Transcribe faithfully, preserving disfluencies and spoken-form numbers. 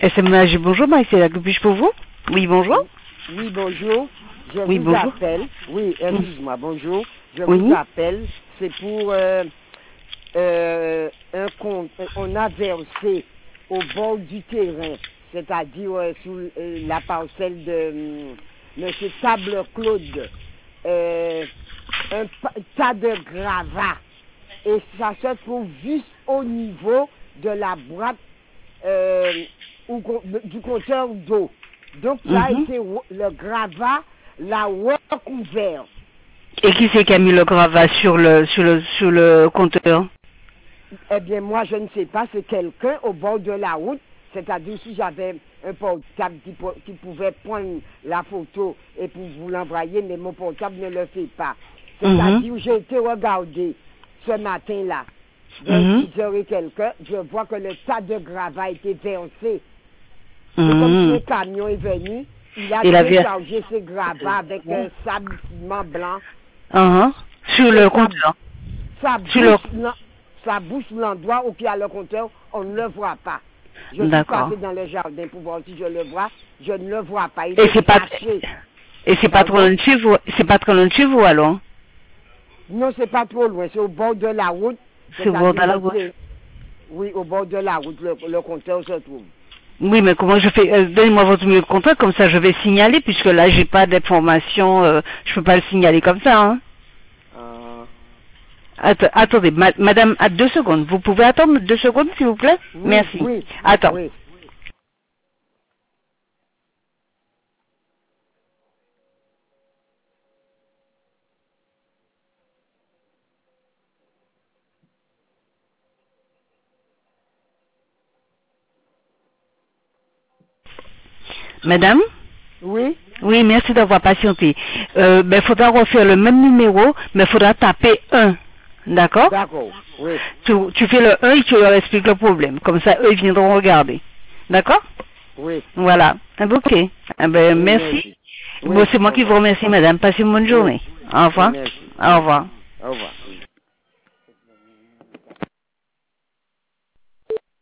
S M A G, bonjour, Marie, c'est là que puis-je pour vous? Oui, bonjour. Oui, bonjour. Je oui, vous bonjour. appelle. Oui, excuse-moi, bonjour. Je oui. vous appelle. C'est pour euh, euh, un compte. On a versé au bord du terrain, c'est-à-dire euh, sous euh, la parcelle de euh, M. Table Claude, euh, un tas de gravats. Et ça se trouve juste au niveau de la boîte euh, ou, du compteur d'eau. Donc ça a Mm-hmm. été le gravat l'a recouvert. Et qui c'est qui a mis le gravat sur le sur le sur le compteur? Eh bien moi je ne sais pas, c'est quelqu'un au bord de la route, c'est-à-dire si j'avais un portable qui, qui pouvait prendre la photo et pour vous l'envoyer, mais mon portable ne le fait pas. C'est-à-dire mm-hmm. j'ai été regarder ce matin-là, vers mm-hmm. dix heures et quelques, je vois que le tas de gravats a été versé. Mm-hmm. C'est comme si un camion est venu, il a il déchargé ses gravats avec un sable ciment blanc. Uh-huh. Sur le compteur. Ça bouche, le... ça bouche l'endroit où il y a le compteur, on ne le voit pas. Je suis passé dans le jardin pour voir si je le vois, je ne le vois pas. Il et c'est pas et c'est pas trop loin de chez vous, c'est pas trop loin de chez vous alors? Non, c'est pas trop loin, c'est au bord de la route. C'est au bord de la route. Oui, au bord de la route, le, le compteur se trouve. Oui, mais comment je fais? euh, Donnez-moi votre numéro de compteur, comme ça je vais signaler, puisque là j'ai pas d'informations, euh, je peux pas le signaler comme ça. Hein. Euh... Att attendez, ma madame, à deux secondes. Vous pouvez attendre deux secondes, s'il vous plaît? Oui, merci. Oui, Attends. Oui. Madame? Oui. Oui, merci d'avoir patienté. Euh, ben, faudra refaire le même numéro, mais faudra taper un. D'accord? D'accord, oui. Tu, tu fais le un et tu leur expliques le problème. Comme ça, eux, ils viendront regarder. D'accord? Oui. Voilà. Ok. Eh ben, oui, merci. merci. Bon, Oui, c'est moi qui vous remercie, madame. Passez une bonne journée. Oui. Au revoir. Oui, Au revoir. Au revoir.